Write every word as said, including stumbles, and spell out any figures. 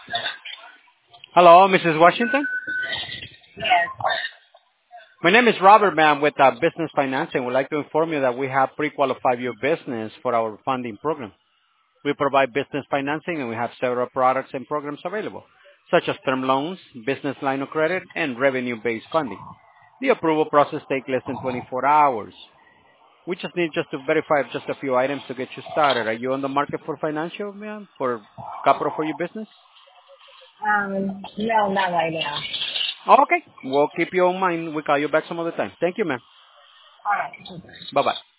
Hello, Missus Washington. Yes. My name is Robert, ma'am, with uh, Business Financing. We'd like to inform you that we have pre-qualified your business for our funding program. We provide business financing, and we have several products and programs available, such as term loans, business line of credit, and revenue-based funding. The approval process takes less than twenty-four hours. We just need just to verify just a few items to get you started. Are you on the market for financial, ma'am, for capital for your business? Um, no, not right now. Okay. We'll keep you in mind. We'll call you back some other time. Thank you, ma'am. All right. Bye-bye.